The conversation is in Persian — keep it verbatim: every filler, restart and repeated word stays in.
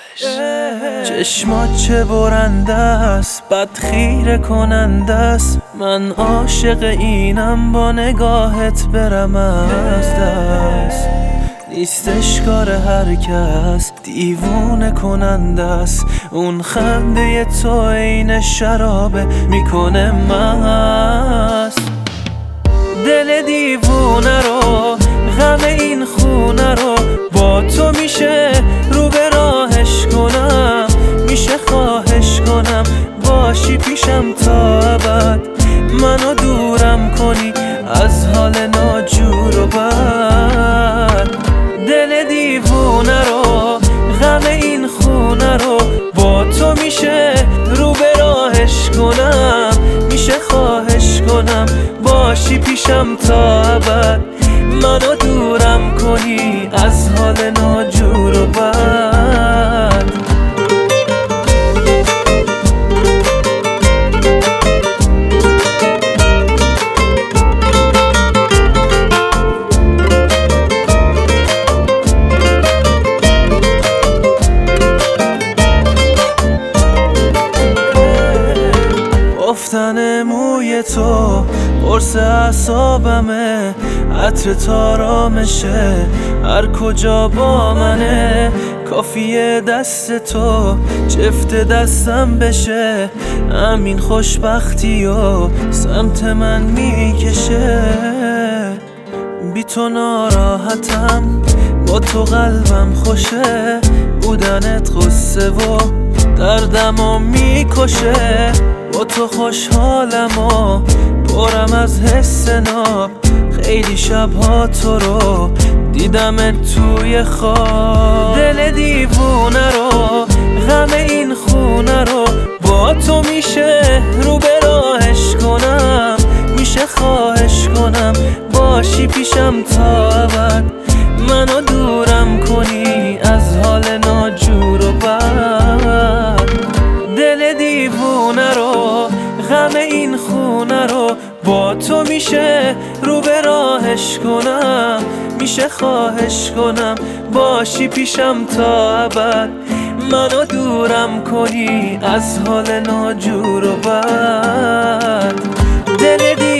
چشمات چه برنده است، بد خیره کننده است. من عاشق اینم با نگاهت برم از دست. نیستش کار هر کس، دیوونه کننده است. اون خنده تو عین شرابه میکنه مست. دل دیوونه رو، غم این خونه رو با تو میشه رو به راهش کنم. میشه خواهش کنم باشی پیشم تا ابد. منو دورم کنی از حال ناجور و بد. دل دیوونه رو، غم این خونه رو با تو میشه رو به راهش کنم. میشه خواهش کنم باشی پیشم تا ابد. منو دورم کنی از حال ناجور و بد. افتن موی تو قرص اعصابمه، عطر تارامشه هر کجا با منه. کافیه دست تو جفت دستم بشه، همین خوشبختی و سمت من میکشه. بی تو ناراحتم، با تو قلبم خوشه. بودنت غصه و دردمو میکشه. با تو خوشحالم و پرم از حس ناب. خیلی شبها تو رو دیدمت توی خواب. دل دیوونه رو، غم این خونه رو با تو میشه رو به راهش کنم. میشه خواهش کنم باشی پیشم تا ابد. منو دورم کنی از حال ناجور و بد. دل دیوونه رو، غم این خونه رو با تو میشه رو به راهش کنم. میشه خواهش کنم باشی پیشم تا ابد. منو دورم کنی از حال ناجور و بد. دل